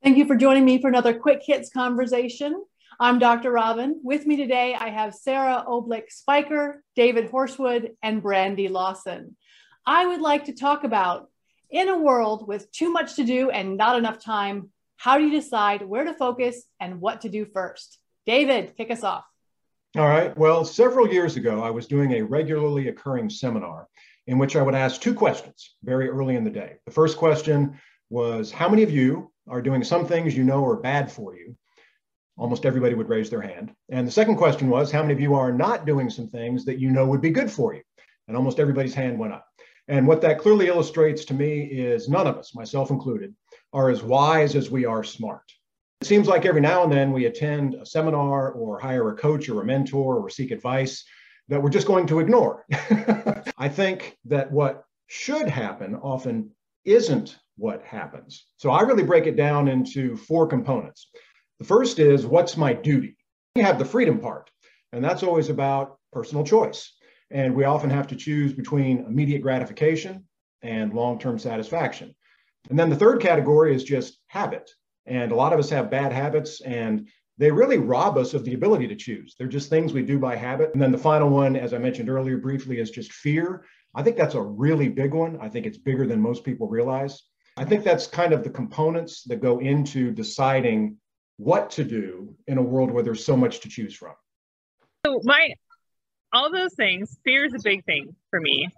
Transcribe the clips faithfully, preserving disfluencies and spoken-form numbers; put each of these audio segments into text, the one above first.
Thank you for joining me for another Quick Hits conversation. I'm Doctor Robin. With me today, I have Sarah Oblick-Spiker, David Horsewood, and Brandy Lawson. I would like to talk about, in a world with too much to do and not enough time, how do you decide where to focus and what to do first? David, kick us off. All right. Well, several years ago, I was doing a regularly occurring seminar in which I would ask two questions very early in the day. The first question was, how many of you are doing some things you know are bad for you? Almost everybody would raise their hand. And the second question was, how many of you are not doing some things that you know would be good for you? And almost everybody's hand went up. And what that clearly illustrates to me is none of us, myself included, are as wise as we are smart. It seems like every now and then we attend a seminar or hire a coach or a mentor or seek advice that we're just going to ignore. I think that what should happen often isn't what happens. So I really break it down into four components. The first is, what's my duty? You have the freedom part, and that's always about personal choice. And we often have to choose between immediate gratification and long-term satisfaction. And then the third category is just habit. And a lot of us have bad habits, and they really rob us of the ability to choose. They're just things we do by habit. And then the final one, as I mentioned earlier briefly, is just fear. I think that's a really big one. I think it's bigger than most people realize. I think that's kind of the components that go into deciding what to do in a world where there's so much to choose from. So my, all those things, fear is a big thing for me.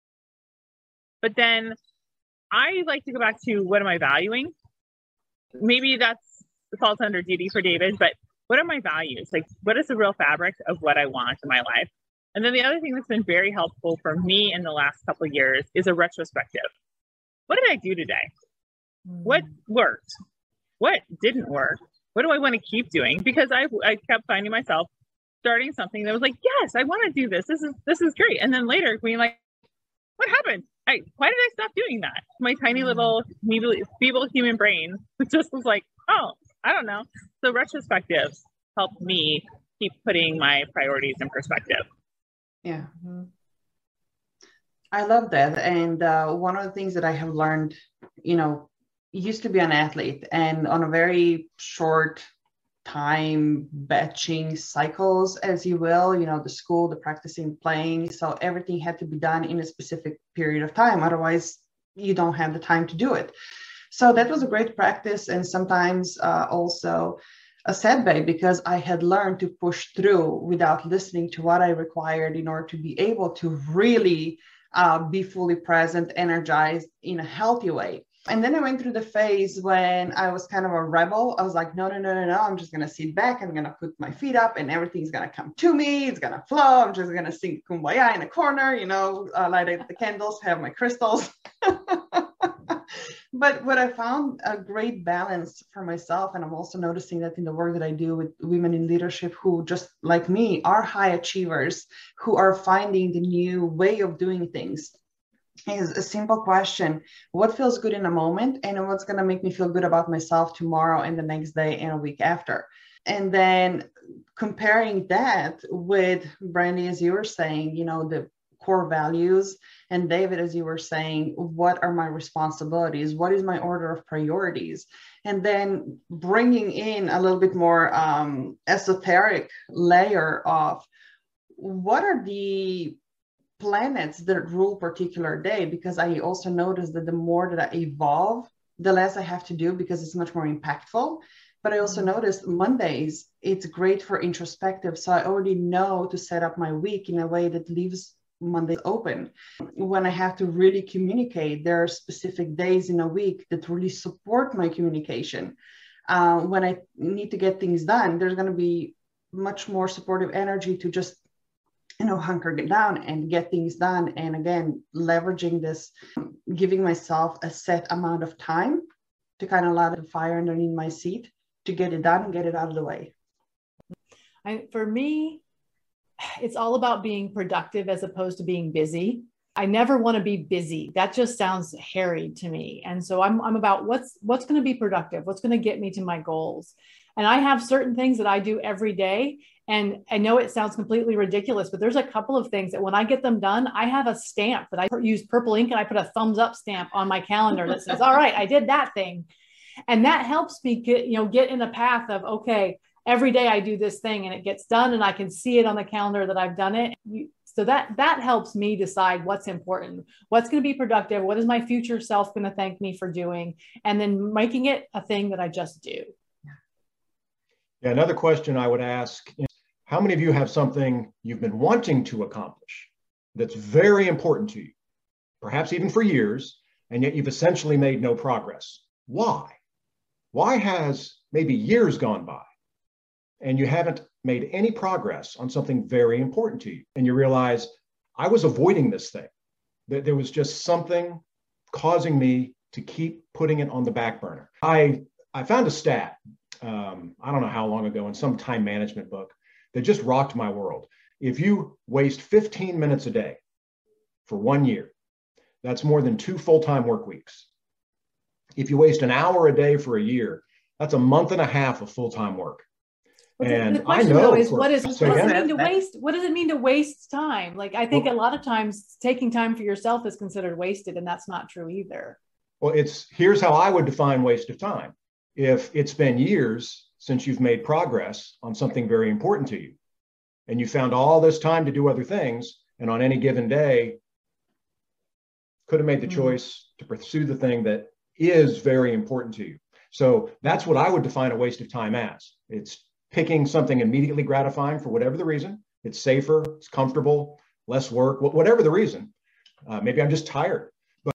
But then I like to go back to, what am I valuing? Maybe that's falls under duty for David, but what are my values? Like, what is the real fabric of what I want in my life? And then the other thing that's been very helpful for me in the last couple of years is a retrospective. What did I do today? What worked? What didn't work? What do I want to keep doing? Because I I kept finding myself starting something that was like, yes, I want to do this. This is this is great. And then later being like, what happened? I why did I stop doing that? My tiny little feeble, feeble human brain just was like, oh, I don't know. So retrospectives helped me keep putting my priorities in perspective. Yeah. I love that. And uh, one of the things that I have learned, you know, used to be an athlete, and on a very short time batching cycles, as you will, you know, the school, the practicing, playing. So everything had to be done in a specific period of time. Otherwise, you don't have the time to do it. So that was a great practice. And sometimes uh, also a setback, because I had learned to push through without listening to what I required in order to be able to really uh, be fully present, energized in a healthy way. And then I went through the phase when I was kind of a rebel. I was like, no, no, no, no, no. I'm just going to sit back. I'm going to put my feet up and everything's going to come to me. It's going to flow. I'm just going to sing Kumbaya in a corner, you know, uh, light up the candles, have my crystals. But what I found a great balance for myself, and I'm also noticing that in the work that I do with women in leadership who, just like me, are high achievers, who are finding the new way of doing things, is a simple question: what feels good in a moment, and what's going to make me feel good about myself tomorrow and the next day and a week after? And then comparing that with Brandy, as you were saying, you know, the core values, and David, as you were saying, what are my responsibilities? What is my order of priorities? And then bringing in a little bit more um, esoteric layer of what are the planets that rule particular day, because I also noticed that the more that I evolve, the less I have to do, because it's much more impactful. But I also noticed Mondays, it's great for introspective. So I already know to set up my week in a way that leaves Monday open. When I have to really communicate, there are specific days in a week that really support my communication. Uh, when I need to get things done, there's going to be much more supportive energy to just, you know, hunker down and get things done. And again, leveraging this, giving myself a set amount of time to kind of light the fire underneath my seat to get it done and get it out of the way. I, for me, it's all about being productive as opposed to being busy. I never want to be busy. That just sounds hairy to me. And so I'm, I'm about what's, what's going to be productive, what's going to get me to my goals. And I have certain things that I do every day. And I know it sounds completely ridiculous, but there's a couple of things that when I get them done, I have a stamp that I use purple ink, and I put a thumbs up stamp on my calendar that says, all right, I did that thing. And that helps me get, you know, get in a path of, okay, every day I do this thing and it gets done and I can see it on the calendar that I've done it. You, so that, that helps me decide what's important, what's going to be productive, what is my future self going to thank me for doing, and then making it a thing that I just do. Yeah, another question I would ask is, how many of you have something you've been wanting to accomplish that's very important to you, perhaps even for years, and yet you've essentially made no progress? Why? Why has maybe years gone by and you haven't made any progress on something very important to you? And you realize, I was avoiding this thing. That there was just something causing me to keep putting it on the back burner. I, I found a stat, um, I don't know how long ago, in some time management book that just rocked my world. If you waste fifteen minutes a day for one year, that's more than two full-time work weeks. If you waste an hour a day for a year, that's a month and a half of full-time work. But and the question I know though is, for, what is, what does it mean to that. waste? What does it mean to waste time? Like, I think well, a lot of times taking time for yourself is considered wasted, and that's not true either. Well, it's, here's how I would define waste of time. If it's been years since you've made progress on something very important to you, and you found all this time to do other things, and on any given day could have made the mm-hmm. choice to pursue the thing that is very important to you. So that's what I would define a waste of time as. It's picking something immediately gratifying for whatever the reason. It's safer, it's comfortable, less work, whatever the reason. Uh, maybe I'm just tired. But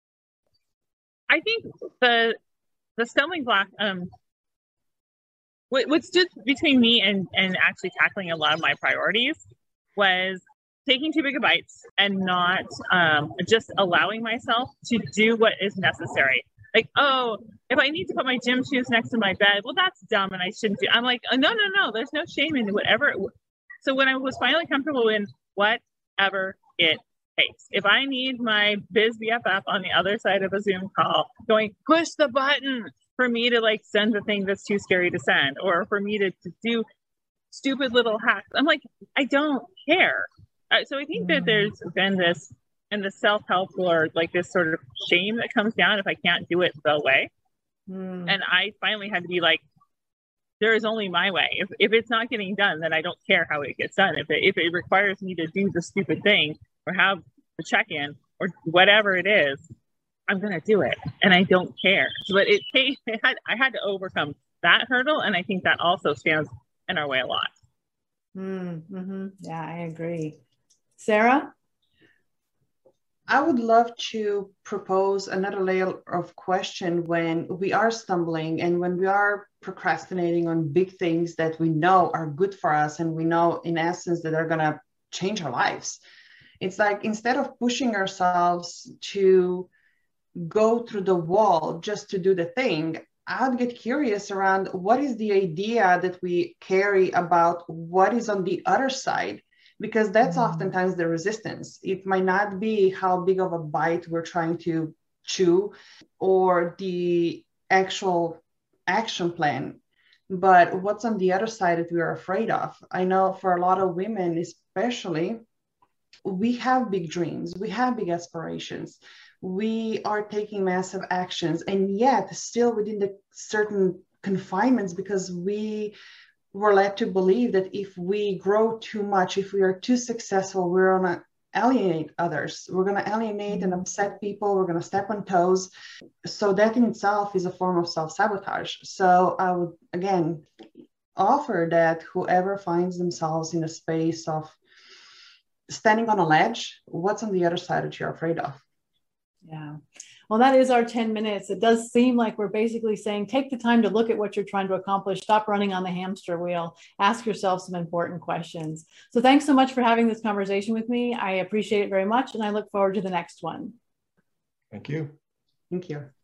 I think the the stumbling block, um, what, what stood between me and, and actually tackling a lot of my priorities was taking too big of bites and not um, just allowing myself to do what is necessary. Like, oh, if I need to put my gym shoes next to my bed, well, that's dumb and I shouldn't do. I'm like, oh, no, no, no, there's no shame in whatever. So when I was finally comfortable in whatever it takes, if I need my biz B F F on the other side of a Zoom call going, push the button for me to like send the thing that's too scary to send, or for me to, to do stupid little hacks, I'm like, I don't care. Uh, so I think mm. that there's been this, and the self-help or like this sort of shame that comes down if I can't do it the way. Mm. And I finally had to be like, there is only my way. If, if it's not getting done, then I don't care how it gets done. If it, if it requires me to do the stupid thing or have the check-in or whatever it is, I'm going to do it. And I don't care. But it, it had, I had to overcome that hurdle. And I think that also stands in our way a lot. Mm-hmm. Yeah, I agree. Sarah? I would love to propose another layer of question when we are stumbling and when we are procrastinating on big things that we know are good for us and we know in essence that are going to change our lives. It's like, instead of pushing ourselves to go through the wall just to do the thing, I'd get curious around what is the idea that we carry about what is on the other side. Because that's mm-hmm. oftentimes the resistance. It might not be how big of a bite we're trying to chew or the actual action plan, but what's on the other side that we're afraid of. I know for a lot of women, especially, we have big dreams, we have big aspirations, we are taking massive actions, and yet still within the certain confinements, because we we're led to believe that if we grow too much, if we are too successful, we're going to alienate others. We're going to alienate and upset people. We're going to step on toes. So that in itself is a form of self-sabotage. So I would, again, offer that whoever finds themselves in a space of standing on a ledge, what's on the other side that you're afraid of? Yeah. Well, that is our ten minutes. It does seem like we're basically saying, take the time to look at what you're trying to accomplish. Stop running on the hamster wheel. Ask yourself some important questions. So thanks so much for having this conversation with me. I appreciate it very much. And I look forward to the next one. Thank you. Thank you.